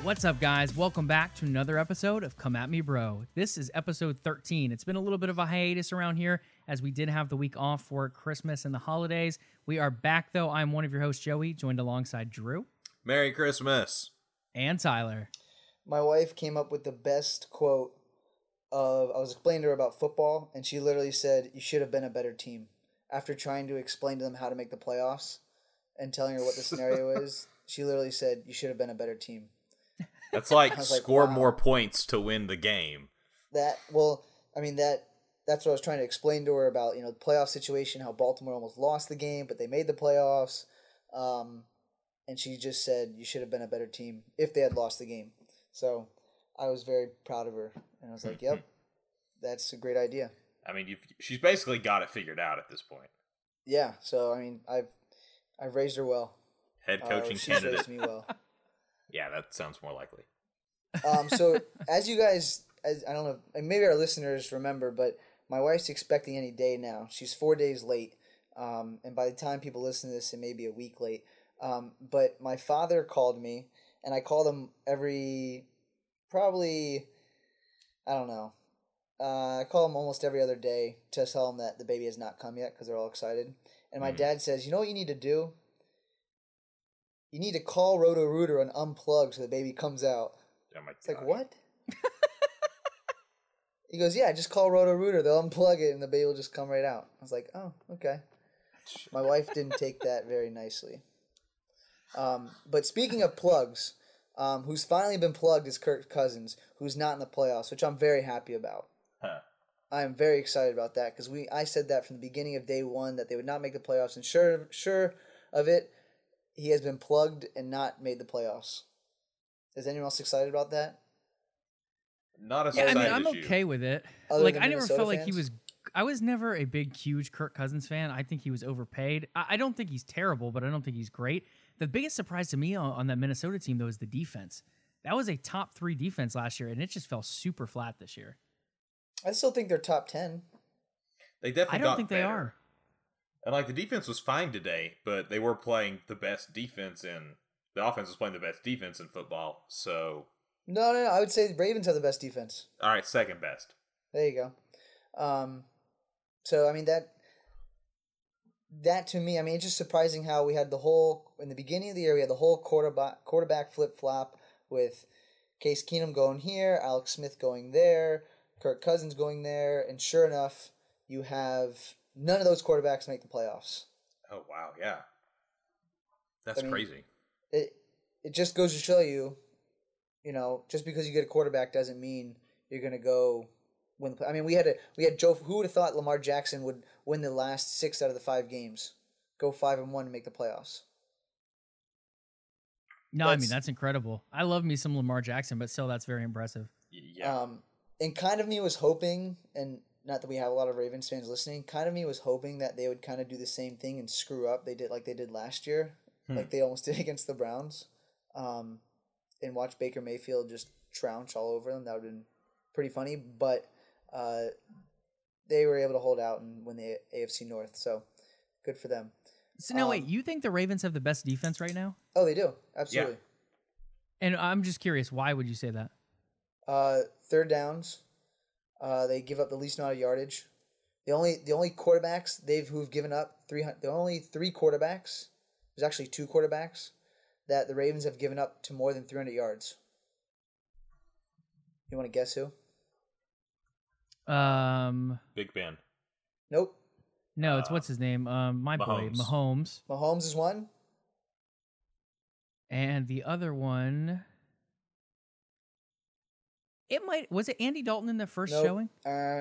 What's up, guys? Welcome back to another episode of Come At Me Bro. This is episode 13. It's been a little bit of a hiatus around here as we did have the week off for Christmas and the holidays. We are back, though. I'm one of your hosts, Joey, joined alongside Drew. Merry Christmas. And Tyler. My wife came up with the best quote of, I was explaining to her about football, and she literally said, "You should have been a better team." After trying to explain to them how to make the playoffs and telling her what the scenario is, she literally said, "You should have been a better team." That's like score wow. more points to win the game. That's what I was trying to explain to her about, the playoff situation, how Baltimore almost lost the game, but they made the playoffs. And she just said, "You should have been a better team if they had lost the game." So I was very proud of her. And I was like, yep, that's a great idea. I mean, she's basically got it figured out at this point. Yeah. So, I've raised her well. Head coaching She's candidate. raised me well. Yeah, that sounds more likely. So as you guys, I don't know, and maybe our listeners remember, but my wife's expecting any day now. She's 4 days late. And by the time people listen to this, it may be a week late. But my father called me, and I called him I call him almost every other day to tell him that the baby has not come yet because they're all excited. And my dad says, "You know what you need to do? You need to call Roto-Rooter and unplug so the baby comes out." Oh my It's like, what? He goes, "Yeah, just call Roto-Rooter. They'll unplug it and the baby will just come right out." I was like, "Oh, okay." My wife didn't take that very nicely. But speaking of plugs, who's finally been plugged is Kirk Cousins, who's not in the playoffs, which I'm very happy about. Huh. I am very excited about that because I said that from the beginning of day one that they would not make the playoffs, and sure of it, he has been plugged and not made the playoffs. Is anyone else excited about that? Not as Yeah, excited I'm as you. okay with it. Other Like, than I never Minnesota felt like he fans? was... I was never a big, huge Kirk Cousins fan. I think he was overpaid. I don't think he's terrible, but I don't think he's great. The biggest surprise to me on that Minnesota team, though, is the defense. That was a top 3 defense last year, and it just fell super flat this year. I still think they're top 10. They definitely I don't got think better. they are. And the defense was fine today, but they were playing the best defense in the offense was playing the best defense in football. So No. I would say the Ravens have the best defense. all right, second best. There you go. So that to me, it's just surprising how we had in the beginning of the year, we had the whole quarterback flip-flop with Case Keenum going here, Alex Smith going there, Kirk Cousins going there, and sure enough, you have none of those quarterbacks make the playoffs. Oh wow, yeah. That's crazy. It just goes to show you, just because you get a quarterback doesn't mean you're going to go win. We had Joe. Who would have thought Lamar Jackson would win the last 6 out of the 5 games, go 5-1 and make the playoffs? No, that's incredible. I love me some Lamar Jackson, but still, that's very impressive. Yeah. And kind of me was hoping, and not that we have a lot of Ravens fans listening, kind of me was hoping that they would kind of do the same thing and screw up. They did like they did last year, like they almost did against the Browns, and watch Baker Mayfield just trounce all over them. That would have been pretty funny, but they were able to hold out and win the AFC North, so good for them. So, no, wait, you think the Ravens have the best defense right now? Oh, they do. Absolutely. And I'm just curious, why would you say that? Third downs, they give up the least amount of yardage. The only quarterbacks who've given up 300. The only 3 quarterbacks. There's actually 2 quarterbacks that the Ravens have given up to more than 300 yards. You want to guess who? Big Ben. Nope. No, it's what's his name? My boy, Mahomes. Mahomes is one. And the other one, was it Andy Dalton in the first Nope. showing?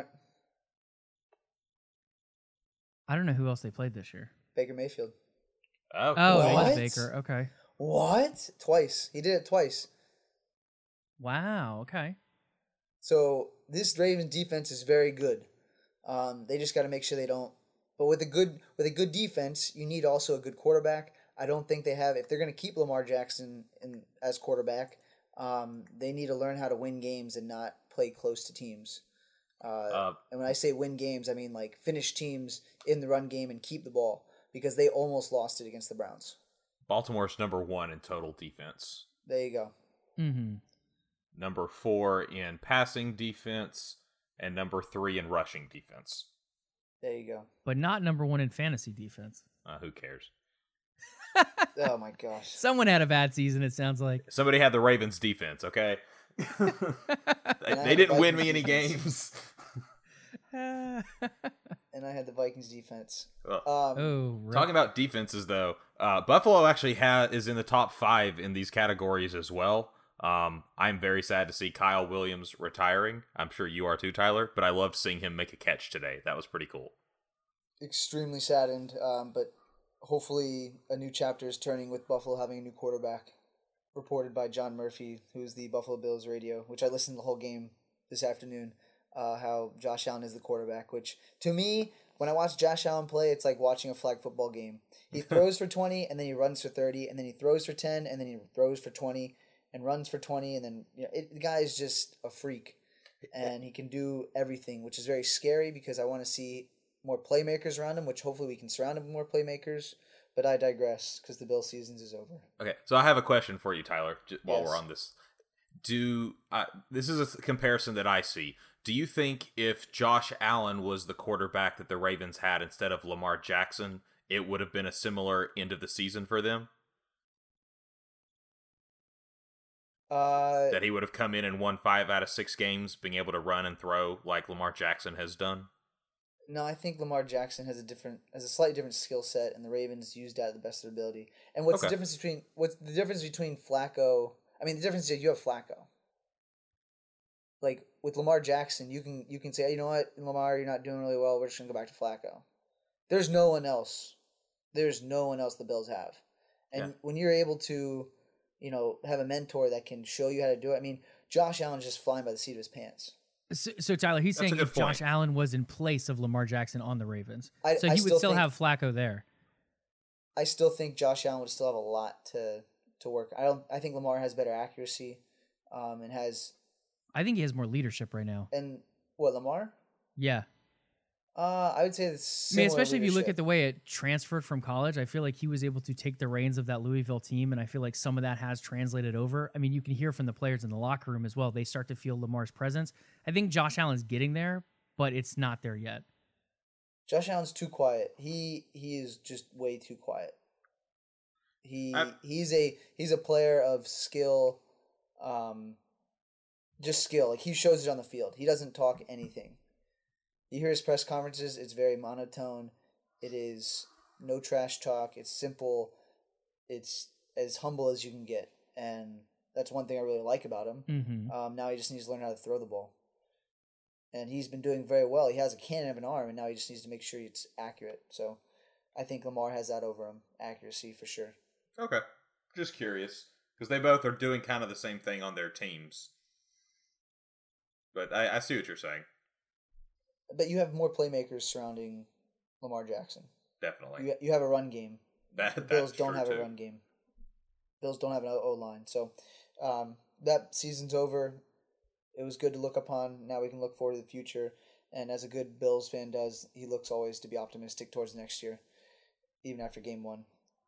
I don't know who else they played this year. Baker Mayfield. Oh, Oh, it was What? Baker. Okay. What? Twice. He did it twice. Wow. Okay. So this Ravens defense is very good. They just got to make sure they don't. But with a good defense, you need also a good quarterback. I don't think they have. If they're going to keep Lamar Jackson as quarterback, they need to learn how to win games and not play close to teams. And when I say win games, I mean like finish teams in the run game and keep the ball, because they almost lost it against the Browns. Baltimore's number 1 in total defense. There you go. Mm-hmm. Number 4 in passing defense, and number 3 in rushing defense. There you go. But not number 1 in fantasy defense. Who cares? Oh my gosh. Someone had a bad season, it sounds like. Somebody had the Ravens defense, okay? They didn't win me any games. And I had the Vikings defense. Well, right. Talking about defenses, though, Buffalo actually is in the top 5 in these categories as well. I'm very sad to see Kyle Williams retiring. I'm sure you are too, Tyler, but I loved seeing him make a catch today. That was pretty cool. Extremely saddened, but hopefully a new chapter is turning with Buffalo having a new quarterback. Reported by John Murphy, who's the Buffalo Bills radio, which I listened to the whole game this afternoon, how Josh Allen is the quarterback, which to me, when I watch Josh Allen play, it's like watching a flag football game. He throws for 20, and then he runs for 30, and then he throws for 10, and then he throws for 20, and runs for 20, and then the guy is just a freak, and he can do everything, which is very scary because I want to see more playmakers around him, which hopefully we can surround him with more playmakers. But I digress because the Bill seasons is over. Okay, so I have a question for you, Tyler, while Yes. we're on this. This is a comparison that I see. Do you think if Josh Allen was the quarterback that the Ravens had instead of Lamar Jackson, it would have been a similar end of the season for them? That he would have come in and won 5 out of 6 games, being able to run and throw like Lamar Jackson has done? No, I think Lamar Jackson has a slightly different skill set, and the Ravens used that to the best of their ability. And what's the difference between Flacco? I mean, the difference is you have Flacco. Like with Lamar Jackson, you can say, you know what, Lamar, you're not doing really well. We're just gonna go back to Flacco. There's no one else. There's no one else the Bills have, and when you're able to, have a mentor that can show you how to do it. I mean, Josh Allen's just flying by the seat of his pants. So Tyler, he's That's saying a if good point. Josh Allen was in place of Lamar Jackson on the Ravens, I so he would still still think- have Flacco there. I still think Josh Allen would still have a lot to work. I think Lamar has better accuracy, and has. I think he has more leadership right now. And what, Lamar? Yeah. I would say it's. I mean, especially if you look at the way it transferred from college, I feel like he was able to take the reins of that Louisville team, and I feel like some of that has translated over. I mean, you can hear from the players in the locker room as well. They start to feel Lamar's presence. I think Josh Allen's getting there, but it's not there yet. Josh Allen's too quiet. He is just way too quiet. He's a player of skill, just skill. Like he shows it on the field. He doesn't talk anything. You hear his press conferences, it's very monotone. It is no trash talk. It's simple. It's as humble as you can get. And that's one thing I really like about him. Mm-hmm. Now he just needs to learn how to throw the ball. And he's been doing very well. He has a cannon of an arm, and now he just needs to make sure it's accurate. So I think Lamar has that over him. Accuracy for sure. Okay. Just curious. Because they both are doing kind of the same thing on their teams. But I see what you're saying. But you have more playmakers surrounding Lamar Jackson. Definitely. You have a run game. The Bills That's don't true have too. a run game. Bills don't have an O-line. So that season's over. It was good to look upon. Now we can look forward to the future. And as a good Bills fan does, he looks always to be optimistic towards next year, even after game 1.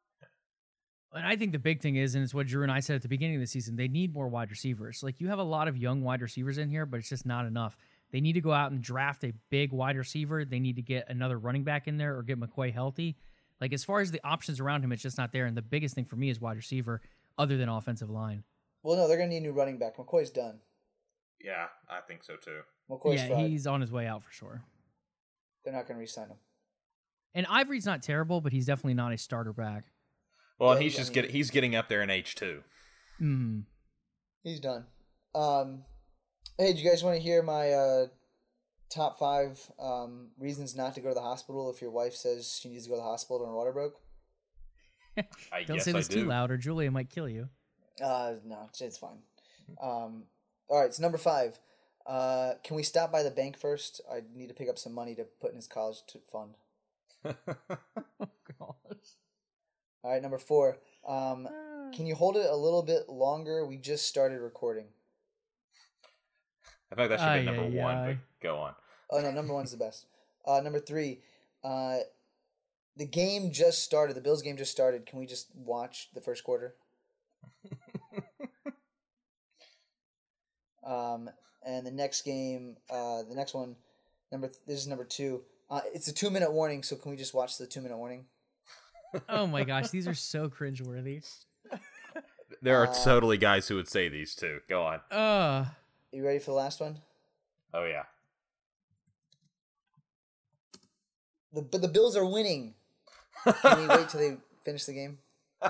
And I think the big thing is, and it's what Drew and I said at the beginning of the season, they need more wide receivers. Like, you have a lot of young wide receivers in here, but it's just not enough. They need to go out and draft a big wide receiver. They need to get another running back in there or get McCoy healthy. Like, as far as the options around him, it's just not there. And the biggest thing for me is wide receiver other than offensive line. Well, no, they're going to need a new running back. McCoy's done. Yeah, I think so too. McCoy's fried. He's on his way out for sure. They're not going to re-sign him. And Ivory's not terrible, but he's definitely not a starter back. Well, Yeah, he's getting up there in age too. Mm. He's done. Hey, do you guys want to hear my top 5 reasons not to go to the hospital if your wife says she needs to go to the hospital when her water broke? Don't say this too loud or Julia might kill you. No, it's fine. All right, so number 5. Can we stop by the bank first? I need to pick up some money to put in his college fund. Oh, gosh. All right, number 4. Can you hold it a little bit longer? We just started recording. I think that should be number 1, but go on. Oh, no, number 1's the best. Number 3. The game just started. The Bills game just started. Can we just watch the first quarter? And the next game, the next one, this is number 2. It's a 2-minute warning, so can we just watch the 2-minute warning? Oh my gosh, these are so cringeworthy. There are totally guys who would say these too. Go on. You ready for the last one? Oh yeah. But the Bills are winning. Can we wait till they finish the game?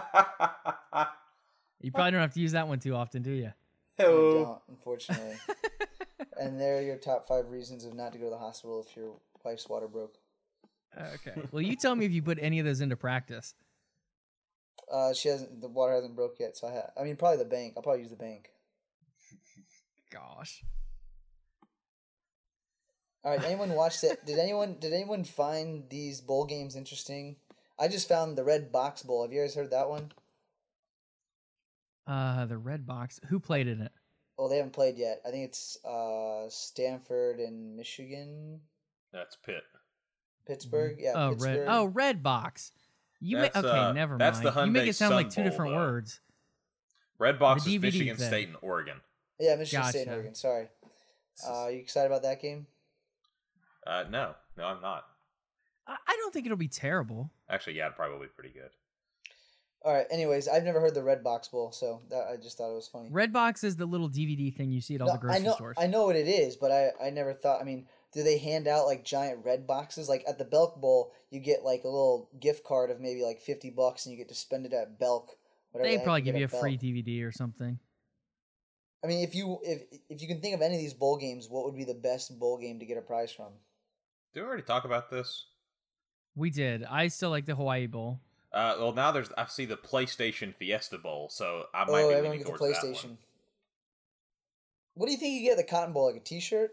You probably don't have to use that one too often, do you? I don't, unfortunately. And there are your top 5 reasons of not to go to the hospital if your wife's water broke. Okay. Well, you tell me if you put any of those into practice. The water hasn't broke yet, so probably the bank. I'll probably use the bank. Gosh. All right, anyone watched it? Did anyone find these bowl games interesting? I just found the Red Box Bowl. Have you guys heard that one? The Red Box. Who played in it? Oh, they haven't played yet. I think it's Stanford and Michigan. That's Pitt. Pittsburgh, yeah. Oh, Pittsburgh. Red Box. That's, Never that's mind. the You make Hyundai it sound like Sun 2 different Bowl, though. words. Red Box The is DVD Michigan thing. State and Oregon. Yeah, Michigan State and Gotcha. Oregon. Sorry. You excited about that game? No, I'm not. I don't think it'll be terrible. Actually, yeah, probably pretty good. All right. Anyways, I've never heard the Red Box Bowl, so I just thought it was funny. Red Box is the little DVD thing you see at all the grocery stores. I know what it is, but I never thought. I mean, do they hand out like giant red boxes? Like at the Belk Bowl, you get like a little gift card of maybe like $50, and you get to spend it at Belk. They probably give you a free DVD or something. I mean, if you can think of any of these bowl games, what would be the best bowl game to get a prize from? Did we already talk about this? We did. I still like the Hawaii Bowl. Well, now I see the PlayStation Fiesta Bowl, so I might be everyone leaning gets a towards that PlayStation. one. What do you think you get at the Cotton Bowl? Like a T-shirt?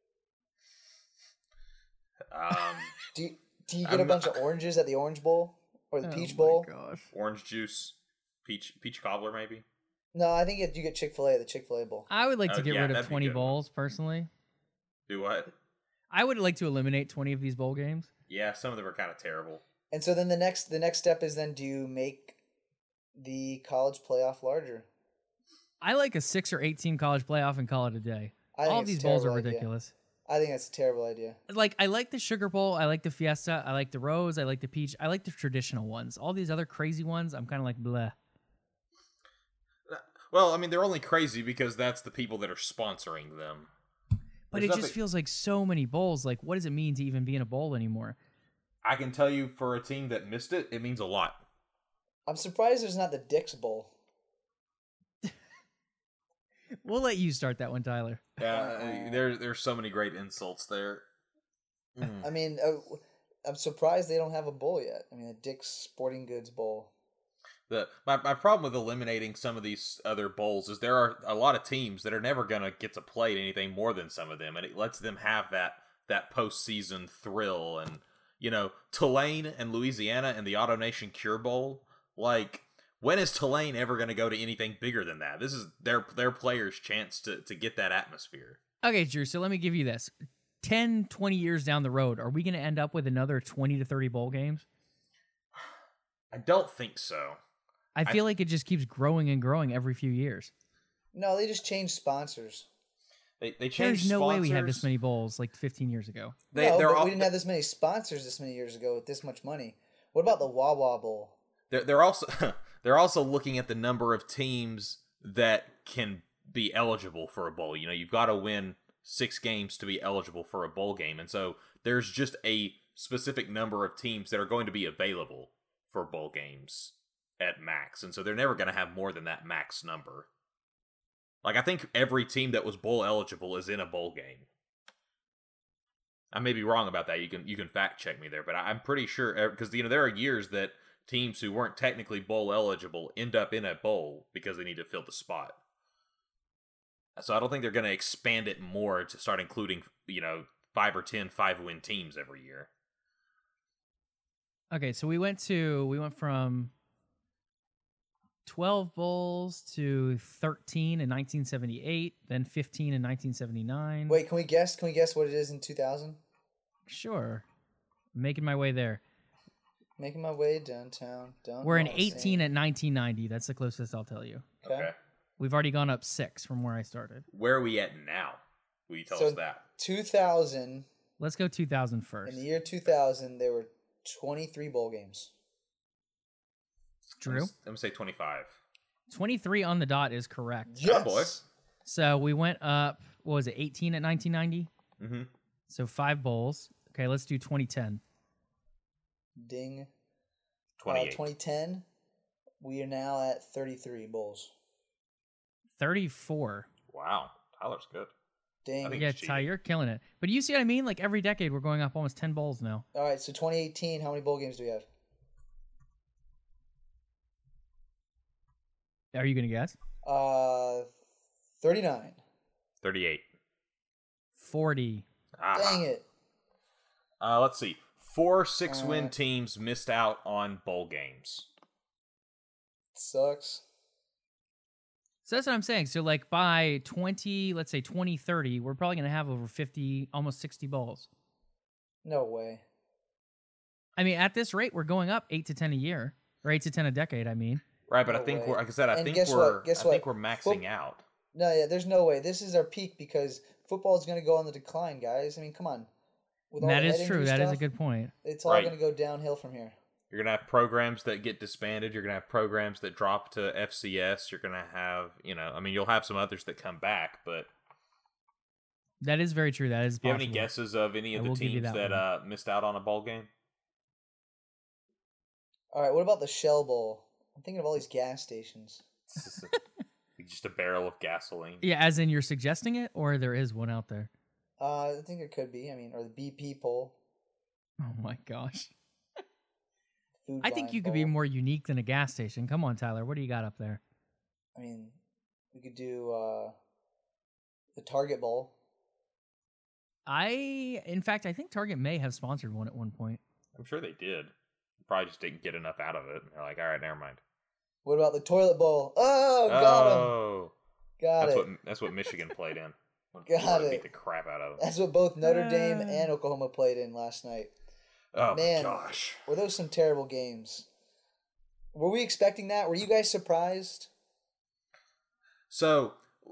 Do you get a bunch of oranges at the Orange Bowl or the Peach Bowl? Gosh. Orange juice, peach cobbler, maybe. No, I think you get Chick-fil-A at the Chick-fil-A Bowl. I would like to get rid that'd of be 20 good. bowls, personally. Do what? I would like to eliminate 20 of these bowl games. Yeah, some of them are kind of terrible. And so then the next step is then do you make the college playoff larger? I like a 6 or 8 team college playoff and call it a day. I think All it's these a bowls are terrible idea. ridiculous. I think that's a terrible idea. Like, I like the Sugar Bowl, I like the Fiesta, I like the Rose, I like the Peach, I like the traditional ones. All these other crazy ones, I'm kind of like, bleh. Well, I mean, they're only crazy because that's the people that are sponsoring them. But There's it just feels like so many bowls. Like, what does it mean to even be in a bowl anymore? I can tell you, for a team that missed it, it means a lot. I'm surprised there's not the Dick's Bowl. We'll let you start that one, Tyler. Yeah, there's so many great insults there. I mean, I'm surprised they don't have a bowl yet. I mean, a Dick's Sporting Goods Bowl. My problem with eliminating some of these other bowls is there are a lot of teams that are never gonna get to play anything more than some of them, and it lets them have that postseason thrill. And Tulane and Louisiana and the AutoNation Cure Bowl. Like, when is Tulane ever gonna go to anything bigger than that? This is their players' chance to get that atmosphere. Okay, Drew, so let me give you this. 10, 20 years down the road, are we going to end up with another 20 to 30 bowl games? I don't think so. I feel like it just keeps growing and growing every few years. No, they just changed sponsors. They changed There's no way we had this sponsors. many bowls like 15 years ago. We didn't have this many sponsors this many years ago with this much money. What about the Wawa Bowl? They're also they're also looking at the number of teams that can be eligible for a bowl. You've got to win 6 games to be eligible for a bowl game, and so there's just a specific number of teams that are going to be available for bowl games at max, and so they're never going to have more than that max number. Like, I think every team that was bowl eligible is in a bowl game. I may be wrong about that. You can fact check me there, but I'm pretty sure, because there are years that teams who weren't technically bowl eligible end up in a bowl because they need to fill the spot. So I don't think they're going to expand it more to start including 5 or 10 5-win teams every year. Okay, so we went from 12 bowls to 13 in 1978, then 15 in 1979. Wait, can we guess? Can we guess what it is in 2000? Sure. Making my way there. Making my way downtown. We're in 18 at 1990. That's the closest I'll tell you. Okay. We've already gone up 6 from where I started. Where are we at now? Will you tell us that? 2000. Let's go 2000 first. In the year 2000, there were 23 bowl games. Drew? I'm going to say 25. 23 on the dot is correct. Yes. Oh, boy. So we went up, what was it, 18 at 1990? Mm-hmm. So 5 bowls. Okay, let's do 2010. Ding. 28. 2010, we are now at 33 bowls. 34. Wow. Tyler's good. Ding. I think Yeah, it's Ty, cheating. you're killing it. But you see what I mean? Like every decade, we're going up almost 10 bowls now. All right, so 2018, how many bowl games do we have? Are you going to guess? 39. 38. 40. Ah. Dang it. Let's see. 4 6-win teams missed out on bowl games. Sucks. So that's what I'm saying. So like by 2030, we're probably going to have over 50, almost 60 bowls. No way. I mean, at this rate, we're going up 8 to 10 a year, or 8 to 10 a decade, I mean. Right, but No I think way. we're, like I said, I And think guess we're, what? Guess I think what? we're maxing out. No, yeah, there's no way. This is our peak because football is going to go on the decline, guys. I mean, come on. With all That the is head true. injury That is a stuff, good point. It's all Right. going to go downhill from here. You're going to have programs that get disbanded. You're going to have programs that drop to FCS. You're going to have, I mean, you'll have some others that come back, but That is very true. That is do you have possible. any guesses of any I of the will give you teams that that missed out on a bowl game? All right, what about the Shell Bowl? I'm thinking of all these gas stations. Just a barrel of gasoline. Yeah, as in you're suggesting it, or there is one out there? I think it could be. I mean, or the BP poll. Oh my gosh. Food I think Line you could be poll. more unique than a gas station. Come on, Tyler. What do you got up there? I mean, we could do the Target Bowl. In fact, I think Target may have sponsored one at one point. I'm sure they did. Probably just didn't get enough out of it. They're like, all right, never mind. What about the Toilet Bowl? Oh, got him. Oh, Got it. that's what Michigan played in. When Got Florida it. Beat the crap out of them. That's what both Notre Dame and Oklahoma played in last night. Oh Man. my gosh. Were those some terrible games? Were we expecting that? Were you guys surprised? So,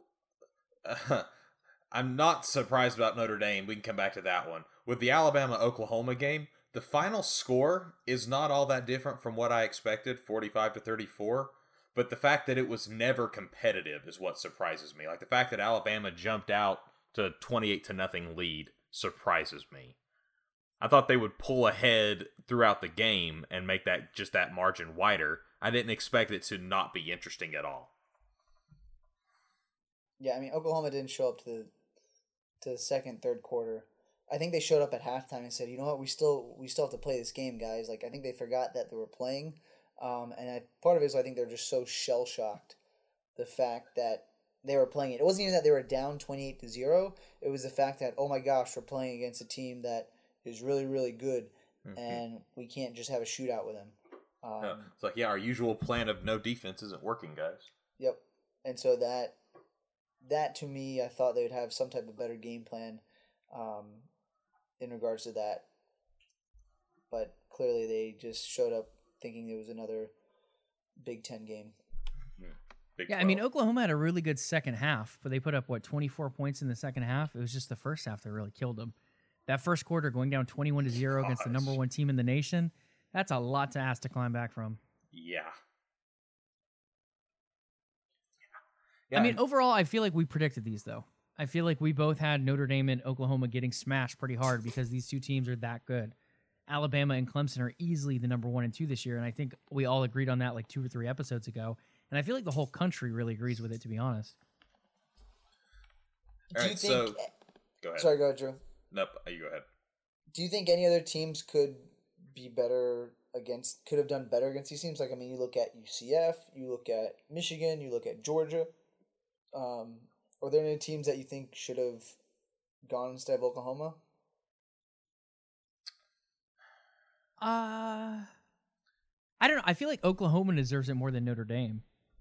I'm not surprised about Notre Dame. We can come back to that one. With the Alabama-Oklahoma game, the final score is not all that different from what I expected, 45-34. But the fact that it was never competitive is what surprises me. Like the fact that Alabama jumped out to 28-0 lead surprises me. I thought they would pull ahead throughout the game and make that margin wider. I didn't expect it to not be interesting at all. Yeah, I mean Oklahoma didn't show up to the second, third quarter. I think they showed up at halftime and said, "You know what? We still have to play this game, guys." Like I think they forgot that they were playing, part of it is I think they're just so shell shocked, the fact that they were playing it. It wasn't even that they were down 28-0. It was the fact that, oh my gosh, we're playing against a team that is really, really good, and we can't just have a shootout with them. It's like, yeah, our usual plan of no defense isn't working, guys. Yep. And so that to me, I thought they would have some type of better game plan in regards to that. But clearly they just showed up thinking it was another Big Ten game. Big Yeah, I mean, 12. Oklahoma had a really good second half, but they put up, 24 points in the second half? It was just the first half that really killed them. That first quarter going down 21-0 against the number one team in the nation, that's a lot to ask to climb back from. Yeah. I mean, overall, I feel like we predicted these, though. I feel like we both had Notre Dame and Oklahoma getting smashed pretty hard because these two teams are that good. Alabama and Clemson are easily the number 1 and 2 this year, and I think we all agreed on that like 2 or 3 episodes ago. And I feel like the whole country really agrees with it, to be honest. All Do you right, think? so go ahead. Sorry, go ahead, Drew. Nope, you go ahead. Do you think any other teams could be better could have done better against these teams? Like, I mean, you look at UCF, you look at Michigan, you look at Georgia. Are there any teams that you think should have gone instead of Oklahoma? I don't know. I feel like Oklahoma deserves it more than Notre Dame.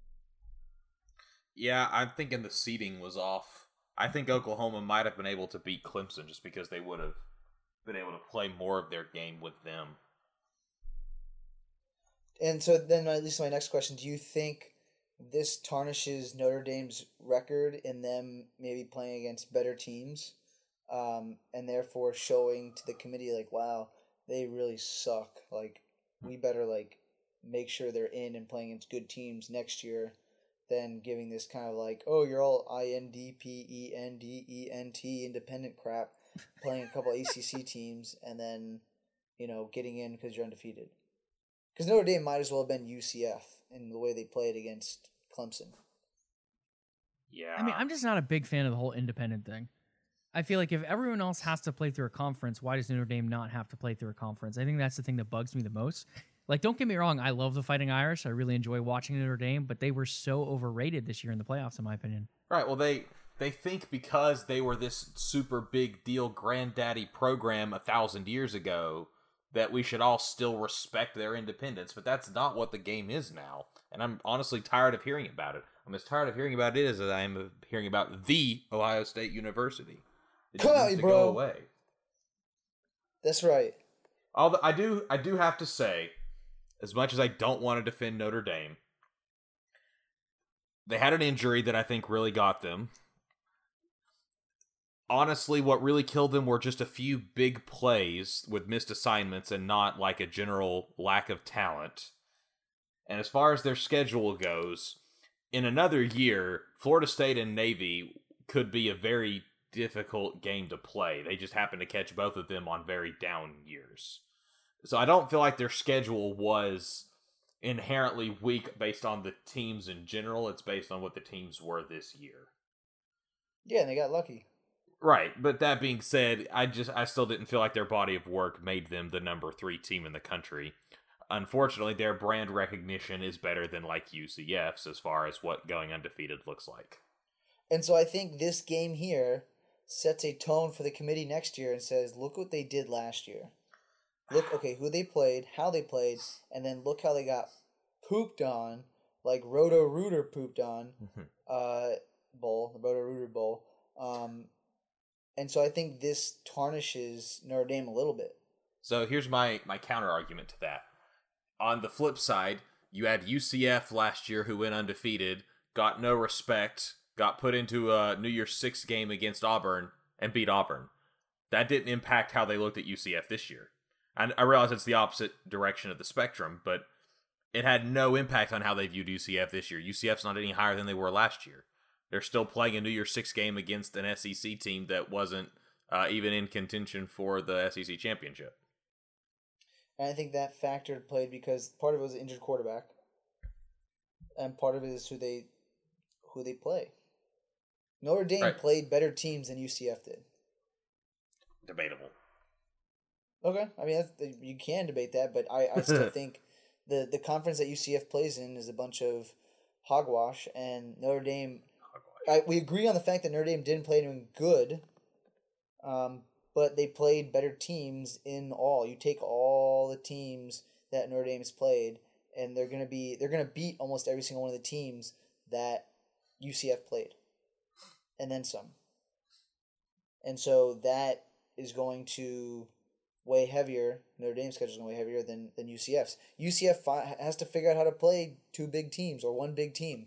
Yeah, I'm thinking the seeding was off. I think Oklahoma might have been able to beat Clemson just because they would have been able to play more of their game with them. And so then at least my next question, do you think this tarnishes Notre Dame's record in them maybe playing against better teams, and therefore showing to the committee like, wow, they really suck. Like, we better like make sure they're in and playing against good teams next year, than giving this kind of like, oh, you're all INDPENDENT independent crap, playing a couple ACC teams, and then getting in because you're undefeated. Because Notre Dame might as well have been UCF in the way they played against Clemson. Yeah. I mean, I'm just not a big fan of the whole independent thing. I feel like if everyone else has to play through a conference, why does Notre Dame not have to play through a conference? I think that's the thing that bugs me the most. Like, don't get me wrong, I love the Fighting Irish. I really enjoy watching Notre Dame, but they were so overrated this year in the playoffs, in my opinion. Right. Well, they think because they were this super big deal granddaddy program 1,000 years ago that we should all still respect their independence, but that's not what the game is now. And I'm honestly tired of hearing about it. I'm as tired of hearing about it as I am of hearing about the Ohio State University. It just needs to go away. That's right. Although I do have to say, as much as I don't want to defend Notre Dame, they had an injury that I think really got them. Honestly, what really killed them were just a few big plays with missed assignments and not like a general lack of talent. And as far as their schedule goes, in another year, Florida State and Navy could be a very difficult game to play. They just happen to catch both of them on very down years. So I don't feel like their schedule was inherently weak based on the teams in general. It's based on what the teams were this year. Yeah, and they got lucky. Right, but that being said, I still didn't feel like their body of work made them the number 3 team in the country. Unfortunately, their brand recognition is better than like UCF's as far as what going undefeated looks like. And so I think this game here sets a tone for the committee next year and says, look what they did last year. Look, okay, who they played, how they played, and then look how they got pooped on, like Roto-Rooter pooped on, bowl, the Roto-Rooter Bowl. And so I think this tarnishes Notre Dame a little bit. So here's my counter argument to that. On the flip side, you had UCF last year who went undefeated, got no respect, got put into a New Year's Six game against Auburn, and beat Auburn. That didn't impact how they looked at UCF this year. And I realize it's the opposite direction of the spectrum, but it had no impact on how they viewed UCF this year. UCF's not any higher than they were last year. They're still playing a New Year's Six game against an SEC team that wasn't even in contention for the SEC championship. And I think that factor played because part of it was an injured quarterback, and part of it is who they play. Notre Dame played better teams than UCF did. Debatable. Okay, I mean you can debate that, but I still think the conference that UCF plays in is a bunch of hogwash, and Notre Dame. We agree on the fact that Notre Dame didn't play anyone good, but they played better teams in all. You take all the teams that Notre Dame has played, and they're gonna beat almost every single one of the teams that UCF played, and then some. And so that is going to weigh heavier. Notre Dame's schedule is going to weigh heavier than UCF's. UCF has to figure out how to play 2 big teams or 1 big team,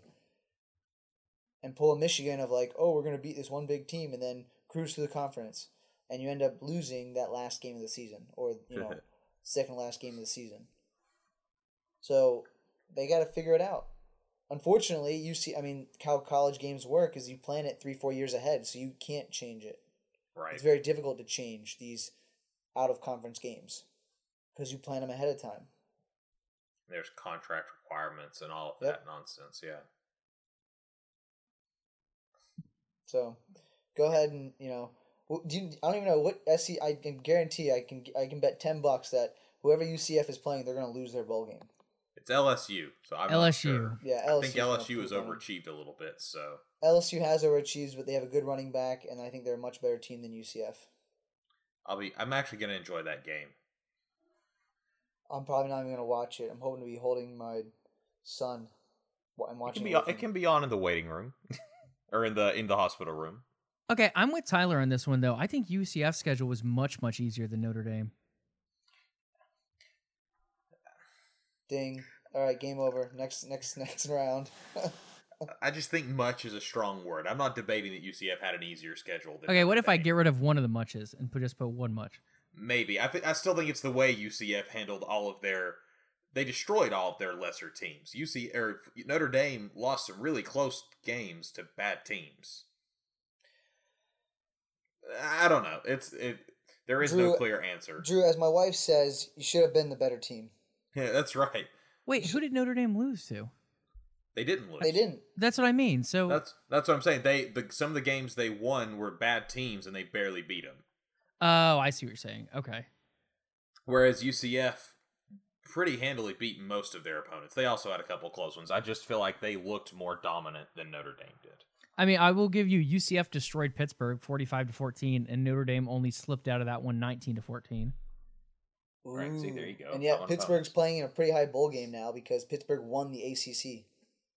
and pull a Michigan of like, oh, we're going to beat this 1 big team, and then cruise through the conference, and you end up losing that last game of the season, or second last game of the season. So they got to figure it out. Unfortunately, how college games work is you plan it 3-4 years ahead, so you can't change it. Right. It's very difficult to change these out-of-conference games because you plan them ahead of time. There's contract requirements and all of that nonsense, yeah. So, go ahead and I don't even know what SC. I can guarantee I can bet $10 that whoever UCF is playing, they're going to lose their bowl game. It's LSU, so I'm LSU. not sure. Yeah, LSU. I think LSU has overachieved a little bit. So LSU has overachieved, but they have a good running back, and I think they're a much better team than UCF. I'm actually going to enjoy that game. I'm probably not even going to watch it. I'm hoping to be holding my son and watching it. It can be on in the waiting room or in the hospital room. Okay, I'm with Tyler on this one, though. I think UCF's schedule was much, much easier than Notre Dame. Ding. All right, game over. Next round. I just think much is a strong word. I'm not debating that UCF had an easier schedule than Okay, what Notre if I Dame. get rid of one of the muches and just put one much? Maybe. I still think it's the way UCF handled all of their. They destroyed all of their lesser teams. Notre Dame lost some really close games to bad teams. I don't know. There is no clear answer. Drew, as my wife says, you should have been the better team. Yeah, that's right. Wait, who did Notre Dame lose to? They didn't lose. They didn't. That's what I mean. So That's what I'm saying. Some of the games they won were bad teams and they barely beat them. Oh, I see what you're saying. Okay. Whereas UCF pretty handily beat most of their opponents. They also had a couple close ones. I just feel like they looked more dominant than Notre Dame did. I mean, I will give you UCF destroyed Pittsburgh 45-14, and Notre Dame only slipped out of that one 19-14. Right, see, there you go. And yet Common Pittsburgh's opponents. playing in a pretty high bowl game now because Pittsburgh won the ACC.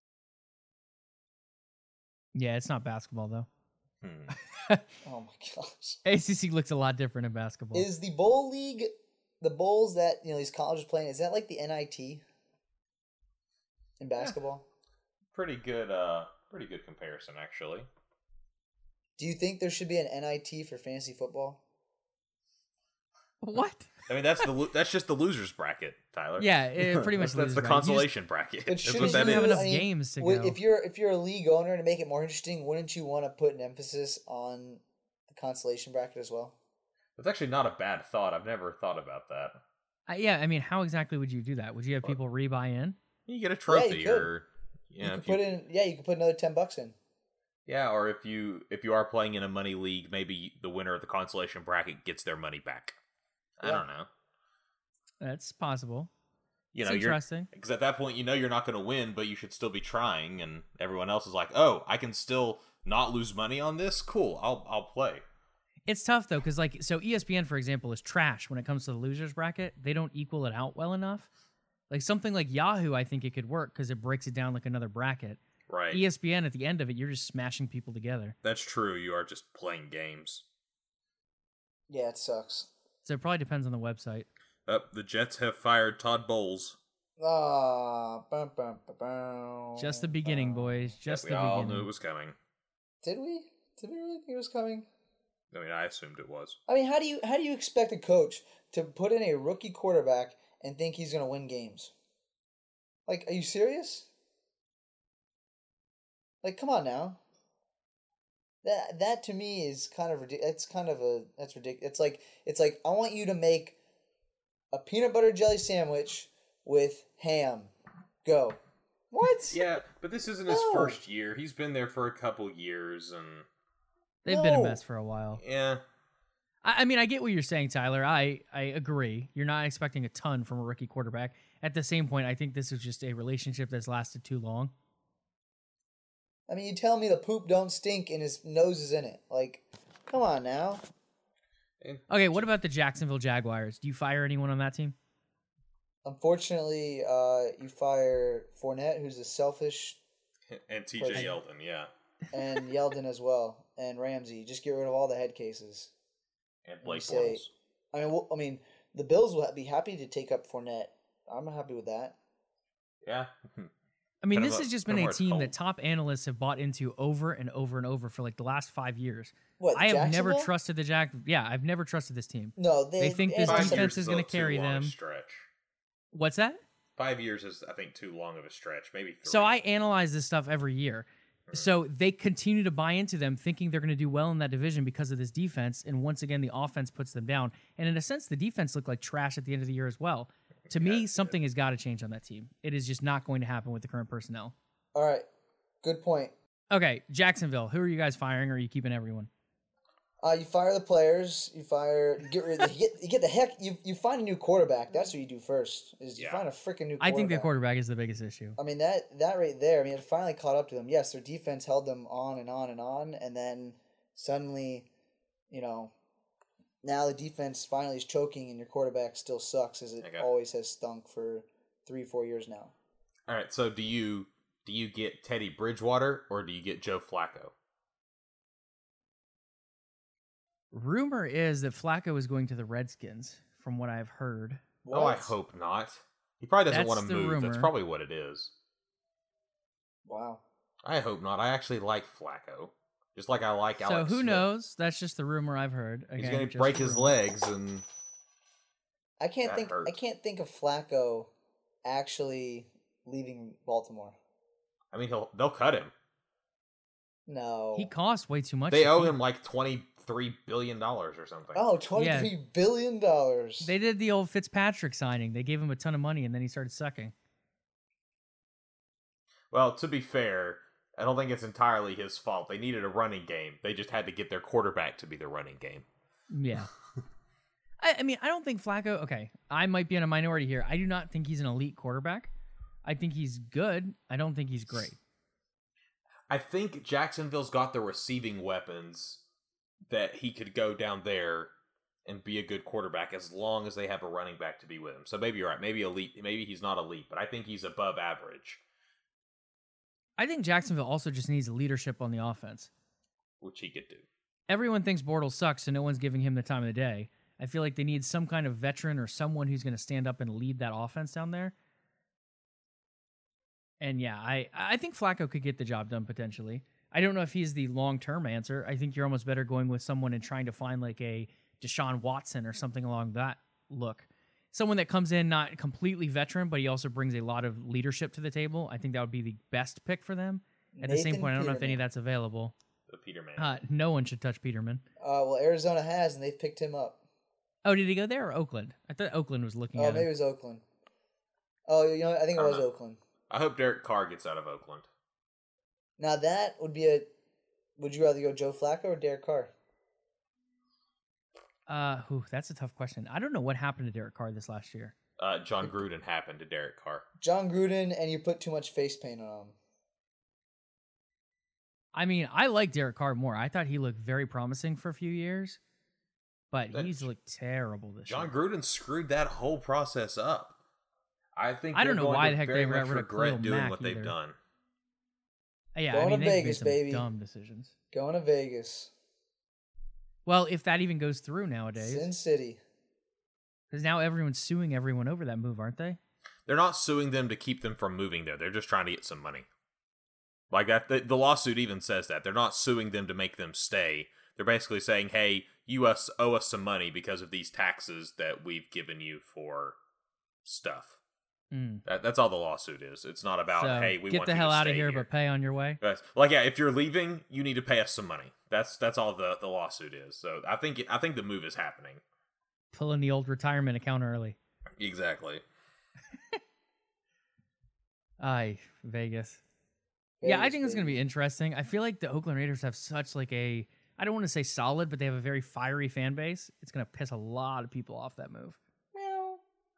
Yeah, it's not basketball though. Oh my gosh. ACC looks a lot different in basketball. Is the bowl league, the bowls that these colleges playing, is that like the NIT in basketball? Pretty good comparison, actually. Do you think there should be an NIT for fantasy football? What? I mean, that's just the losers bracket, Tyler. Yeah, it pretty much. That's the consolation bracket. But That's shouldn't what that you have is. enough games to go. If you're a league owner, to make it more interesting, wouldn't you want to put an emphasis on the consolation bracket as well? It's actually not a bad thought. I've never thought about that. Yeah, I mean, how exactly would you do that? Would you have people rebuy in? You get a trophy, could. or You could put another $10 in. Yeah, or if you are playing in a money league, maybe the winner of the consolation bracket gets their money back. I don't know. That's possible. It's interesting. Because at that point, you're not going to win, but you should still be trying, and everyone else is like, "Oh, I can still not lose money on this. Cool, I'll play." It's tough though, because so ESPN, for example, is trash when it comes to the losers bracket. They don't equal it out well enough. Like something like Yahoo, I think it could work because it breaks it down like another bracket. Right. ESPN, at the end of it, you're just smashing people together. That's true. You are just playing games. Yeah, it sucks. So it probably depends on the website. The Jets have fired Todd Bowles. Just the beginning, boys. Just we the all beginning. knew it was coming. Did we? Did we really think it was coming? I mean, I assumed it was. I mean, how do you expect a coach to put in a rookie quarterback and think he's going to win games? Like, are you serious? Like, come on now. That to me is kind of ridiculous. That's ridiculous. It's like I want you to make a peanut butter jelly sandwich with ham. Go. What? Yeah, but this isn't his first year. He's been there for a couple years, and They've been a mess for a while. yeah. I mean, I get what you're saying, Tyler. I agree. You're not expecting a ton from a rookie quarterback. At the same point, I think this is just a relationship that's lasted too long. I mean, you tell me the poop don't stink and his nose is in it. Like, come on now. Okay, what about the Jacksonville Jaguars? Do you fire anyone on that team? Unfortunately, you fire Fournette, who's a selfish, And TJ Yeldon, yeah. and Yeldon as well, and Ramsey. Just get rid of all the head cases. And Blake say- Bortles. I mean, the Bills will be happy to take up Fournette. I'm happy with that. Yeah. I mean, Kind this of has just kind been of a where it's team cold. that top analysts have bought into over and over and over for like the last 5 years. What? I have never Jacksonville? trusted the Yeah, I've never trusted this team. No, They think this analysts- defense is a gonna too carry long a them. Stretch. What's that? 5 years is, I think, too long of a stretch. Maybe 3. So I analyze this stuff every year. So they continue to buy into them, thinking they're going to do well in that division because of this defense. And once again, the offense puts them down. And in a sense, the defense looked like trash at the end of the year as well. To me, something has got to change on that team. It is just not going to happen with the current personnel. All right, good point. Okay, Jacksonville. Who are you guys firing, or are you keeping everyone? You fire the players. You get rid of you get the heck. You find a new quarterback. That's what you do first. Is you Yeah. find a freaking new. I think the quarterback. quarterback is the biggest issue. I mean that right there. I mean, it finally caught up to them. Yes, their defense held them on and on and on, and then suddenly, now the defense finally is choking, and your quarterback still sucks, as it Okay. always has stunk for 3-4 years now. All right, so do you get Teddy Bridgewater or do you get Joe Flacco? Rumor is that Flacco is going to the Redskins, from what I've heard. Oh, I What? hope not. He probably doesn't want That's to the move. That's rumor. probably what it is. Wow. I hope not. I actually like Flacco. Just like I like So Alex who Smith. knows? That's just the rumor I've heard. He's Again, going to just break a his rumor. legs, and I can't That think. hurt. I can't think of Flacco actually leaving Baltimore. I mean, they'll cut him. No. He costs way too much. They to owe keep. him like $23 billion or something. Oh, $23 billion. They did the old Fitzpatrick signing. They gave him a ton of money, and then he started sucking. Well, to be fair, I don't think it's entirely his fault. They needed a running game. They just had to get their quarterback to be the running game. Yeah. I mean, I don't think Flacco. Okay, I might be in a minority here. I do not think he's an elite quarterback. I think he's good. I don't think he's great. I think Jacksonville's got the receiving weapons that he could go down there and be a good quarterback as long as they have a running back to be with him. So maybe you're right. Maybe elite. Maybe he's not elite, but I think he's above average, I think Jacksonville also just needs leadership on the offense. which he could do. Everyone thinks Bortles sucks, so no one's giving him the time of the day. I feel like they need some kind of veteran or someone who's going to stand up and lead that offense down there. And yeah, I think Flacco could get the job done potentially. I don't know if he's the long-term answer. I think you're almost better going with someone and trying to find like a Deshaun Watson or something along that look. Someone that comes in not completely veteran, but he also brings a lot of leadership to the table. I think that would be the best pick for them. At the same Nathan point, I don't know if any of Peterman. that's available. The Peterman. No one should touch Peterman. Well, Arizona has, and they've picked him up. Oh, did he go there or Oakland? I thought Oakland was looking at Maybe it him. was Oakland. Oh, I think it was Oakland. I hope Derek Carr gets out of Oakland. Now that would be a. Would you rather go Joe Flacco or Derek Carr? That's a tough question. I don't know what happened to Derek Carr this last year. John Gruden happened to Derek Carr. John Gruden, and you put too much face paint on him. I mean, I like Derek Carr more. I thought he looked very promising for a few years, but That- he's looked terrible this John year. Gruden screwed that whole process up. I think I don't they're know going why to the heck very they got much rid of regret Khalil doing Mack what they've either. done. Yeah, Going I mean, to they've made Vegas, some baby. dumb decisions. Going to Vegas, Well, if that even goes through nowadays, Sin City. because now everyone's suing everyone over that move, aren't they? They're not suing them to keep them from moving there. They're just trying to get some money. Like that, the lawsuit even says that. They're not suing them to make them stay. They're basically saying, hey, you owe us some money because of these taxes that we've given you for stuff. Mm. That's all the lawsuit is. It's not about, So, hey, we get want the you hell to out stay of here, here. but pay on your way. Yes. Like, yeah, if you're leaving, you need to pay us some money. That's all the lawsuit is. So I think the move is happening. Pulling the old retirement account early. Exactly. Aye, Vegas. Yeah, I Vegas, think it's going to baby. be interesting. I feel like the Oakland Raiders have such like a, I don't want to say solid, but they have a very fiery fan base. It's going to piss a lot of people off that move. Meow.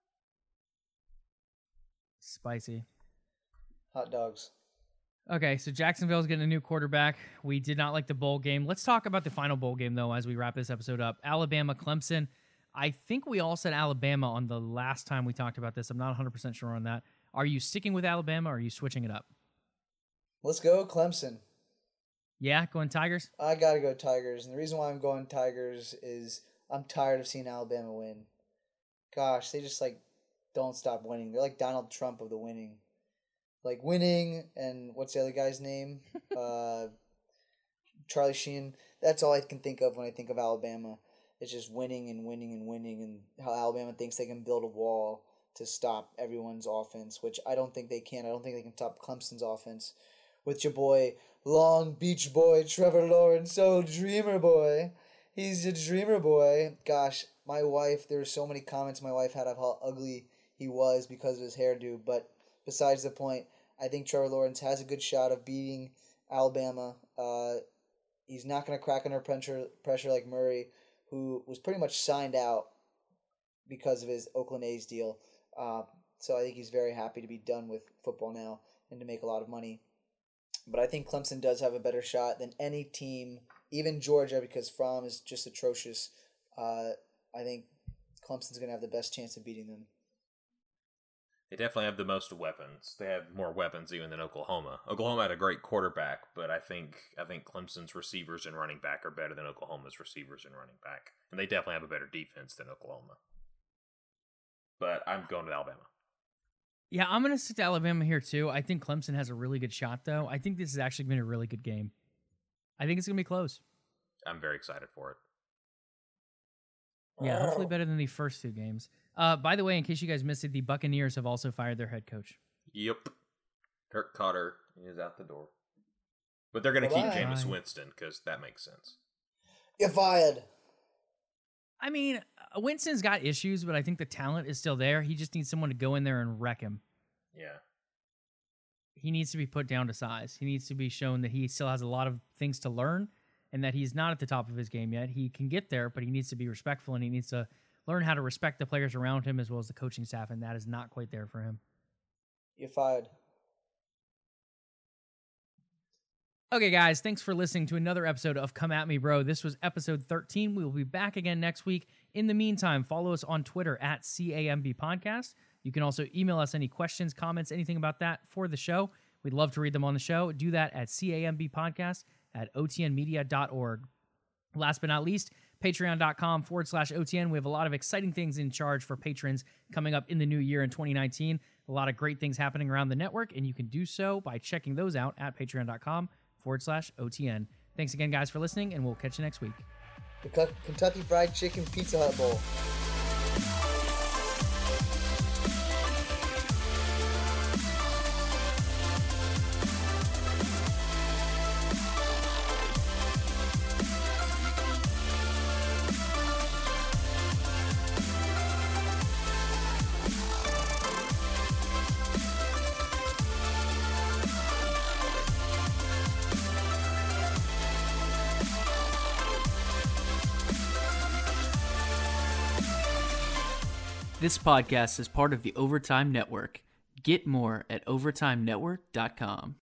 Spicy. Hot dogs. Okay, so Jacksonville's getting a new quarterback. We did not like the bowl game. Let's talk about the final bowl game, though, as we wrap this episode up. Alabama, Clemson. I think we all said Alabama on the last time we talked about this. I'm not 100% sure on that. Are you sticking with Alabama or are you switching it up? Let's go Clemson. Yeah, going Tigers? I gotta go Tigers, and the reason why I'm going Tigers is I'm tired of seeing Alabama win. Gosh, they just don't stop winning. They're like Donald Trump of the winning, like winning. And what's the other guy's name? Charlie Sheen. That's all I can think of when I think of Alabama. It's just winning and winning and winning, and how Alabama thinks they can build a wall to stop everyone's offense, which I don't think they can. I don't think they can stop Clemson's offense with your boy, Long Beach boy, Trevor Lawrence. Oh, dreamer boy. He's a dreamer boy. Gosh, my wife, there were so many comments my wife had of how ugly he was because of his hairdo. But besides the point, I think Trevor Lawrence has a good shot of beating Alabama. He's not going to crack under pressure like Murray, who was pretty much signed out because of his Oakland A's deal. So I think he's very happy to be done with football now and to make a lot of money. But I think Clemson does have a better shot than any team, even Georgia, because Fromm is just atrocious. I think Clemson's going to have the best chance of beating them. They definitely have the most weapons. They have more weapons even than Oklahoma. Oklahoma had a great quarterback, but I think Clemson's receivers and running back are better than Oklahoma's receivers and running back. And they definitely have a better defense than Oklahoma. But I'm going to Alabama. Yeah, I'm going to stick to Alabama here too. I think Clemson has a really good shot, though. I think this is actually going to be a really good game. I think it's going to be close. I'm very excited for it. Yeah, hopefully better than the first two games. By the way, in case you guys missed it, the Buccaneers have also fired their head coach. Yep. Kirk Cotter is out the door. But they're going to keep Jameis Winston because that makes sense. You're fired. I mean, Winston's got issues, but I think the talent is still there. He just needs someone to go in there and wreck him. Yeah. He needs to be put down to size. He needs to be shown that he still has a lot of things to learn and that he's not at the top of his game yet. He can get there, but he needs to be respectful and he needs to learn how to respect the players around him as well as the coaching staff, and that is not quite there for him. You're fired. Okay, guys, thanks for listening to another episode of Come At Me, Bro. This was episode 13. We will be back again next week. In the meantime, follow us on Twitter at CAMB Podcast. You can also email us any questions, comments, anything about that for the show. We'd love to read them on the show. Do that at cambpodcast@otnmedia.org. Last but not least, patreon.com/OTN. We have a lot of exciting things in charge for patrons coming up in the new year in 2019. A lot of great things happening around the network, and you can do so by checking those out at patreon.com/OTN. Thanks again, guys, for listening, and we'll catch you next week. The Kentucky Fried Chicken Pizza Hut Bowl. This podcast is part of the Overtime Network. Get more at overtimenetwork.com.